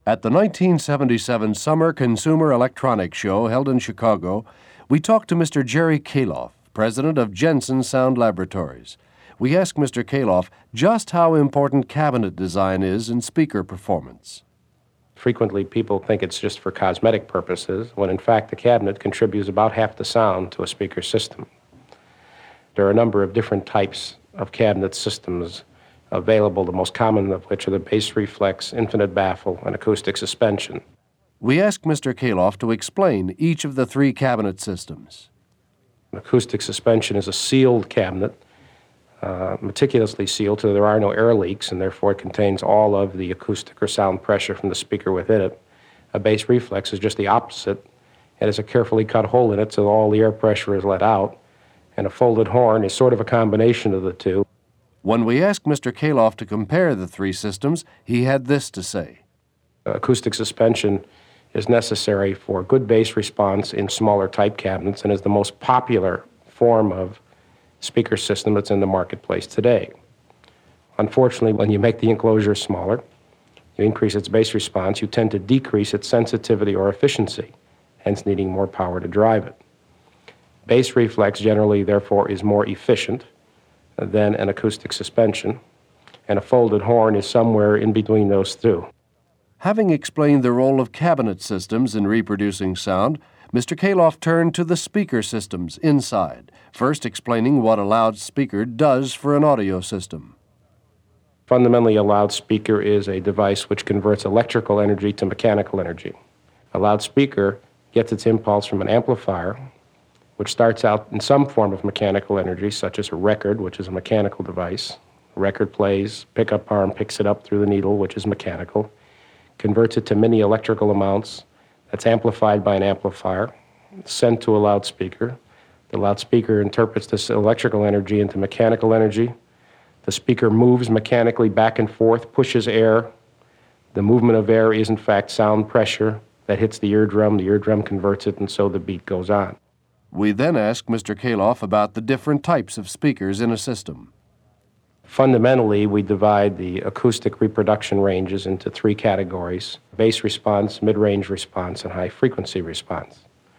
At the 1977 Summer Consumer Electronics Show held in Chicago, we talked to Mr. Jerry Kaloff, president of Jensen Sound Laboratories. We asked Mr. Kaloff just how important cabinet design is in speaker performance. Frequently, people think it's just for cosmetic purposes, when in fact the cabinet contributes about half the sound to a speaker system. There are a number of different types of cabinet systems available, the most common of which are the bass reflex, infinite baffle, and acoustic suspension. We asked Mr. Kaloff to explain each of the three cabinet systems. Acoustic suspension is a sealed cabinet, meticulously sealed so there are no air leaks, and therefore it contains all of the acoustic or sound pressure from the speaker within it. A bass reflex is just the opposite. It has a carefully cut hole in it so all the air pressure is let out, and a folded horn is sort of a combination of the two. When we asked Mr. Kaloff to compare the three systems, he had this to say. Acoustic suspension is necessary for good bass response in smaller type cabinets and is the most popular form of speaker system that's in the marketplace today. Unfortunately, when you make the enclosure smaller, you increase its bass response, you tend to decrease its sensitivity or efficiency, hence needing more power to drive it. Bass reflex generally, therefore, is more efficient than an acoustic suspension, and a folded horn is somewhere in between those two. Having explained the role of cabinet systems in reproducing sound, Mr. Kaloff turned to the speaker systems inside, first explaining what a loudspeaker does for an audio system. Fundamentally, a loudspeaker is a device which converts electrical energy to mechanical energy. A loudspeaker gets its impulse from an amplifier, which starts out in some form of mechanical energy, such as a record, which is a mechanical device. A record plays, pickup arm picks it up through the needle, which is mechanical, converts it to many electrical amounts that's amplified by an amplifier, sent to a loudspeaker. The loudspeaker interprets this electrical energy into mechanical energy. The speaker moves mechanically back and forth, pushes air. The movement of air is in fact sound pressure that hits the eardrum converts it, and so the beat goes on. We then asked Mr. Kaloff about the different types of speakers in a system. Fundamentally, we divide the acoustic reproduction ranges into three categories: bass response, mid-range response, and high-frequency response.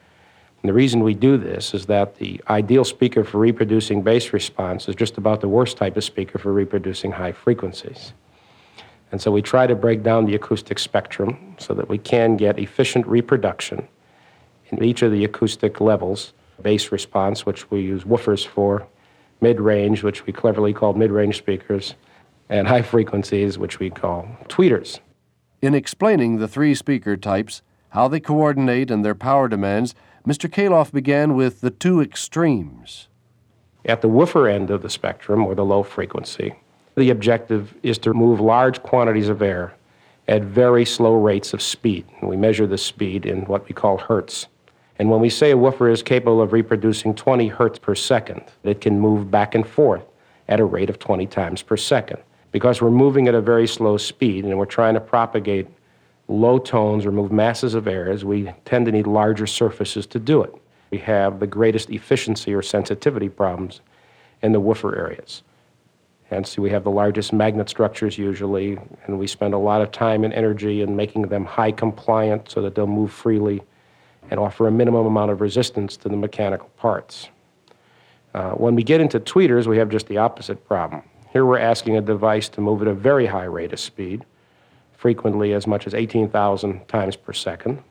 And the reason we do this is that the ideal speaker for reproducing bass response is just about the worst type of speaker for reproducing high frequencies. And so we try to break down the acoustic spectrum so that we can get efficient reproduction in each of the acoustic levels: bass response, which we use woofers for, mid-range, which we cleverly call mid-range speakers, and high frequencies, which we call tweeters. In explaining the three speaker types, how they coordinate and their power demands, Mr. Kaloff began with the two extremes. At the woofer end of the spectrum, or the low frequency, the objective is to move large quantities of air at very slow rates of speed. And we measure the speed in what we call hertz. And when we say a woofer is capable of reproducing 20 hertz per second, it can move back and forth at a rate of 20 times per second. Because we're moving at a very slow speed and we're trying to propagate low tones or move masses of air, we tend to need larger surfaces to do it. We have the greatest efficiency or sensitivity problems in the woofer areas. Hence, we have the largest magnet structures usually, and we spend a lot of time and energy in making them high compliant so that they'll move freely and offer a minimum amount of resistance to the mechanical parts. When we get into tweeters, we have just the opposite problem. Here we're asking a device to move at a very high rate of speed, frequently as much as 18,000 times per second,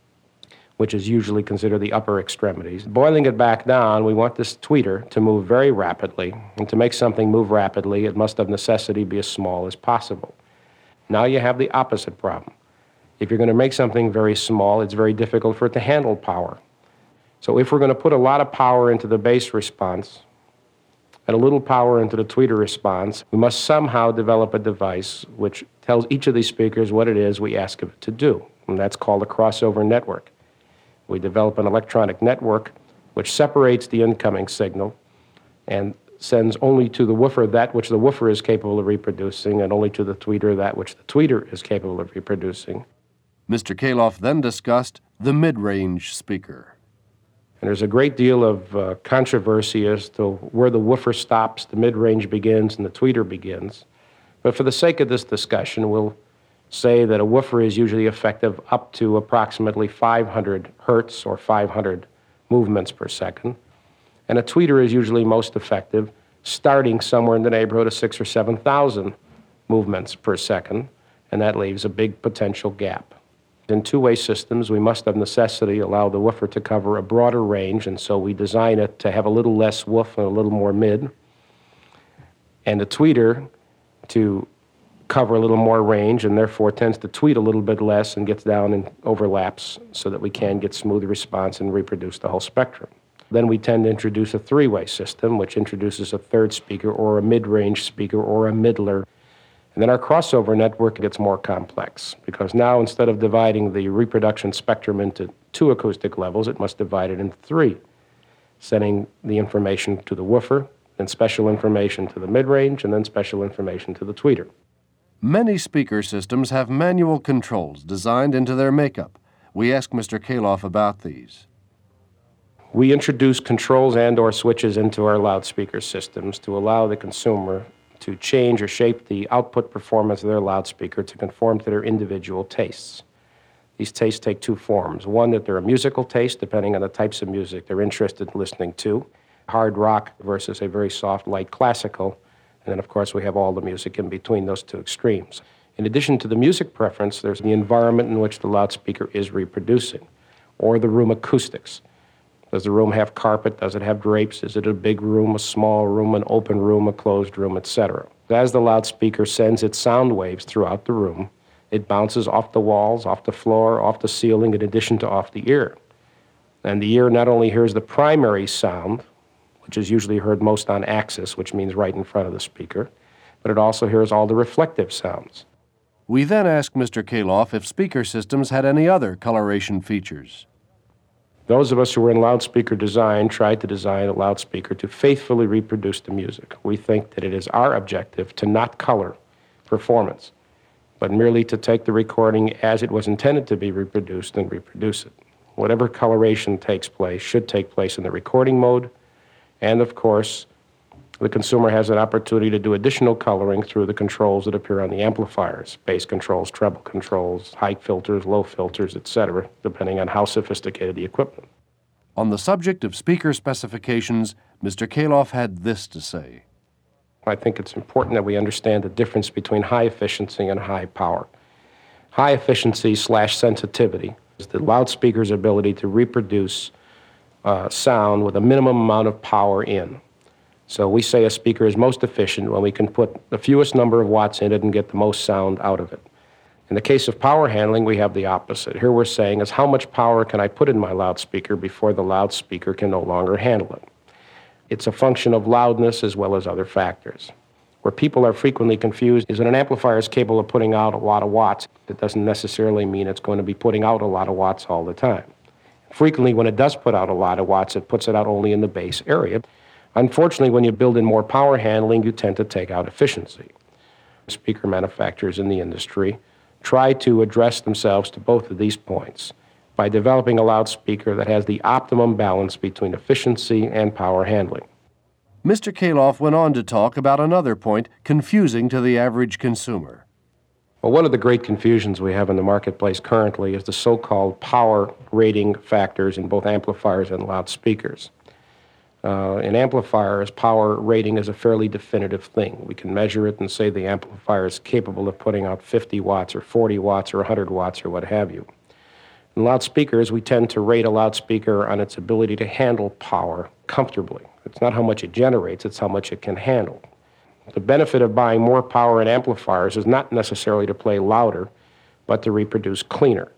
which is usually considered the upper extremities. Boiling it back down, we want this tweeter to move very rapidly, and to make something move rapidly, it must of necessity be as small as possible. Now you have the opposite problem. If you're going to make something very small, it's very difficult for it to handle power. So if we're going to put a lot of power into the bass response and a little power into the tweeter response, we must somehow develop a device which tells each of these speakers what it is we ask of it to do, and that's called a crossover network. We develop an electronic network which separates the incoming signal and sends only to the woofer that which the woofer is capable of reproducing, and only to the tweeter that which the tweeter is capable of reproducing. Mr. Kaloff then discussed the mid-range speaker. And there's a great deal of controversy as to where the woofer stops, the mid-range begins, and the tweeter begins. But for the sake of this discussion, we'll say that a woofer is usually effective up to approximately 500 hertz or 500 movements per second, and a tweeter is usually most effective starting somewhere in the neighborhood of 6,000 or 7,000 movements per second, and that leaves a big potential gap. In two-way systems, we must of necessity allow the woofer to cover a broader range, and so we design it to have a little less woof and a little more mid, and the tweeter to cover a little more range and therefore tends to tweet a little bit less and gets down and overlaps so that we can get smooth response and reproduce the whole spectrum. Then we tend to introduce a three-way system, which introduces a third speaker or a mid-range speaker or a middler. And then our crossover network gets more complex because now instead of dividing the reproduction spectrum into two acoustic levels, it must divide it into three, sending the information to the woofer, then special information to the mid-range, and then special information to the tweeter. Many speaker systems have manual controls designed into their makeup. We asked Mr. Kalof about these. We introduce controls and/or switches into our loudspeaker systems to allow the consumer to change or shape the output performance of their loudspeaker to conform to their individual tastes. These tastes take two forms. One, that they're a musical taste, depending on the types of music they're interested in listening to, hard rock versus a very soft, light classical. And then, of course, we have all the music in between those two extremes. In addition to the music preference, there's the environment in which the loudspeaker is reproducing, or the room acoustics. Does the room have carpet? Does it have drapes? Is it a big room, a small room, an open room, a closed room, etc.? As the loudspeaker sends its sound waves throughout the room, it bounces off the walls, off the floor, off the ceiling, in addition to off the ear. And the ear not only hears the primary sound, which is usually heard most on axis, which means right in front of the speaker, but it also hears all the reflective sounds. We then asked Mr. Kalof if speaker systems had any other coloration features. Those of us who were in loudspeaker design tried to design a loudspeaker to faithfully reproduce the music. We think that it is our objective to not color performance, but merely to take the recording as it was intended to be reproduced and reproduce it. Whatever coloration takes place should take place in the recording mode, and of course, the consumer has an opportunity to do additional coloring through the controls that appear on the amplifiers, bass controls, treble controls, high filters, low filters, etc., depending on how sophisticated the equipment. On the subject of speaker specifications, Mr. Kalof had this to say. I think it's important that we understand the difference between high efficiency and high power. High efficiency / sensitivity is the loudspeaker's ability to reproduce sound with a minimum amount of power in. So we say a speaker is most efficient when we can put the fewest number of watts in it and get the most sound out of it. In the case of power handling, we have the opposite. Here we're saying is how much power can I put in my loudspeaker before the loudspeaker can no longer handle it. It's a function of loudness as well as other factors. Where people are frequently confused is that an amplifier is capable of putting out a lot of watts. That doesn't necessarily mean it's going to be putting out a lot of watts all the time. Frequently, when it does put out a lot of watts, it puts it out only in the bass area. Unfortunately, when you build in more power handling, you tend to take out efficiency. Speaker manufacturers in the industry try to address themselves to both of these points by developing a loudspeaker that has the optimum balance between efficiency and power handling. Mr. Kalof went on to talk about another point confusing to the average consumer. Well, one of the great confusions we have in the marketplace currently is the so-called power rating factors in both amplifiers and loudspeakers. In amplifiers, power rating is a fairly definitive thing. We can measure it and say the amplifier is capable of putting out 50 watts or 40 watts or 100 watts or what have you. In loudspeakers, we tend to rate a loudspeaker on its ability to handle power comfortably. It's not how much it generates, it's how much it can handle. The benefit of buying more power in amplifiers is not necessarily to play louder, but to reproduce cleaner.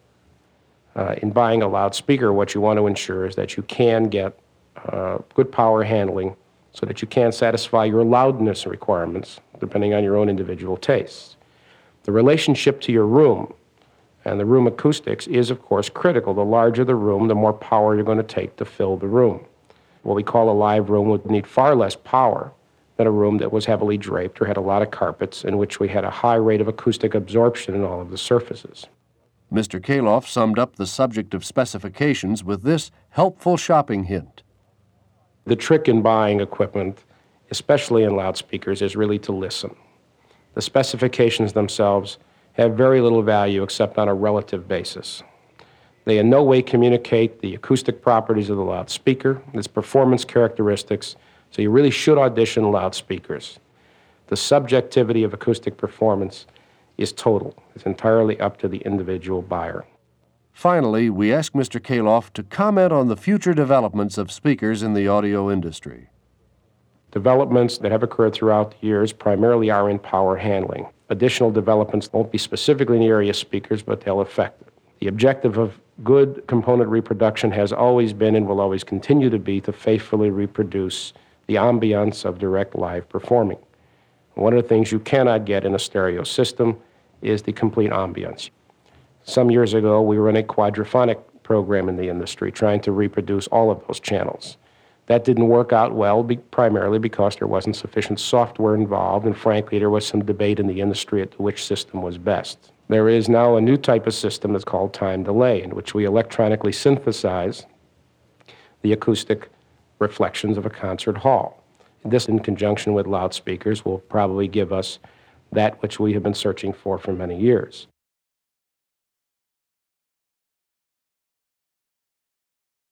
In buying a loudspeaker, what you want to ensure is that you can get good power handling so that you can satisfy your loudness requirements, depending on your own individual tastes. The relationship to your room and the room acoustics is, of course, critical. The larger the room, the more power you're going to take to fill the room. What we call a live room would need far less power than a room that was heavily draped or had a lot of carpets, in which we had a high rate of acoustic absorption in all of the surfaces. Mr. Kalof summed up the subject of specifications with this helpful shopping hint. The trick in buying equipment, especially in loudspeakers, is really to listen. The specifications themselves have very little value except on a relative basis. They in no way communicate the acoustic properties of the loudspeaker, its performance characteristics, so you really should audition loudspeakers. The subjectivity of acoustic performance is total. It's entirely up to the individual buyer. Finally, we ask Mr. Kalof to comment on the future developments of speakers in the audio industry. Developments that have occurred throughout the years primarily are in power handling. Additional developments won't be specifically in the area of speakers, but they'll affect it. The objective of good component reproduction has always been and will always continue to be to faithfully reproduce the ambience of direct live performing. One of the things you cannot get in a stereo system is the complete ambience. Some years ago, we ran a quadraphonic program in the industry trying to reproduce all of those channels. That didn't work out well, primarily because there wasn't sufficient software involved, and frankly, there was some debate in the industry as to which system was best. There is now a new type of system that's called time delay, in which we electronically synthesize the acoustic reflections of a concert hall. This, in conjunction with loudspeakers, will probably give us that which we have been searching for many years.